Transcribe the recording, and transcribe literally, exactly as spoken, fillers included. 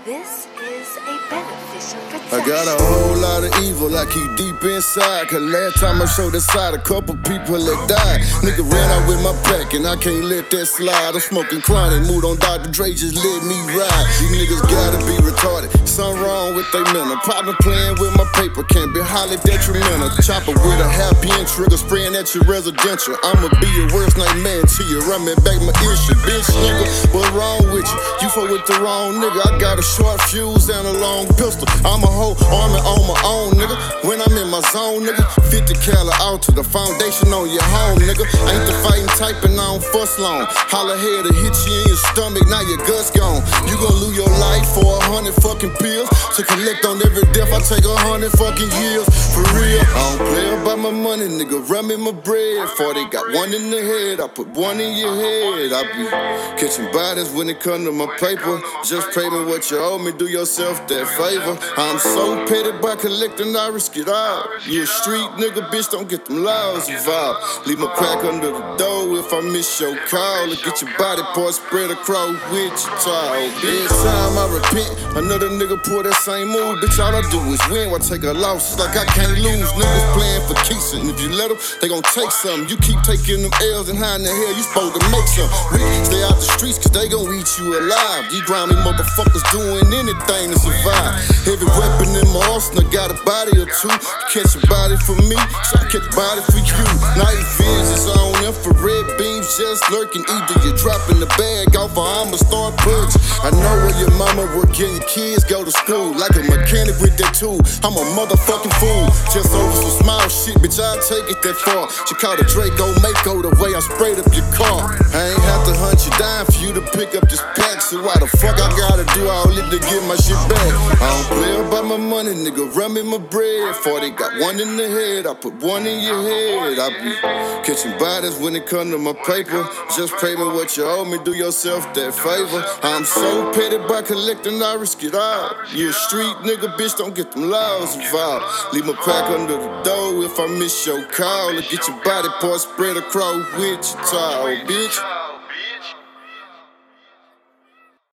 This is a beneficial protection. I got a whole lot of evil I keep deep inside. Cause last time I showed the side, a couple people had died. Nigga ran out with my pack and I can't let that slide. I'm smoking chronic, mood on Doctor Dre, just let me ride. These niggas gotta be retarded, something wrong with they mental. Partner playing with my paper, can't be highly detrimental. Chopper with a happy end trigger, spraying at your residential. I'ma be your worst nightmare until you run me back my issue. Bitch nigga, what's wrong with you? You fuck with the wrong nigga. I got a short fuse and a long pistol. I'm a whole army on my own, nigga. When I'm in my zone, nigga, fifty caliber out to the foundation on your home, nigga. Ain't the fighting type and I don't fuss long. Holla head to hit you in your stomach, now your guts gone. You gon' lose your life for a hundred fucking pills. To collect on every death, I take a hundred fucking years. For real, I don't play about my money, nigga. Run me my bread. forty got one in the head, I put one in your head. I be catching bodies when it come to my paper. Just pay me what you owe me, do yourself that favor. I'm so petty by collecting, I risk it all. You a street nigga, bitch, don't get them laws involved. Leave my crack under the door if I miss your call. Or get your body parts spread across Wichita. Every time I repent, another nigga pull that same move. Bitch, all I do is win, I take a loss. It's like I can't lose. Niggas playing for keeps, and if you let them, they gon' take something. You keep taking them L's, and how in the hell you supposed to make some? We stay out the streets, cause they gon' eat you alive. These grimy motherfuckers doing anything to survive. Heavy weapon in my arsenal, got a body or two. Catch a body for me, so I catch a body for you. Night visions on infrared beams just lurking. Either you're dropping the bag off or I'ma start purging. I know where your mama work and your kids go to school. Like a mechanic with that tool, I'm a motherfucking fool. Just over some small shit, bitch, I'll take it that far. She called a Draco Mako the way I sprayed up your car. I ain't have to hunt you down for you to pick up this pack. So why the fuck I gotta do all it to get my shit back? I don't play about my money, nigga, run me my bread. forty got one in the head, I put one in your head. I be catching bodies when it come to my paper. Just pay me what you owe me, do yourself that favor. I'm so petty by collecting, I risk it all. You a street nigga, bitch, don't get them laws involved. Leave my crack under the door if I miss your call. Or get your body parts spread across Wichita, bitch.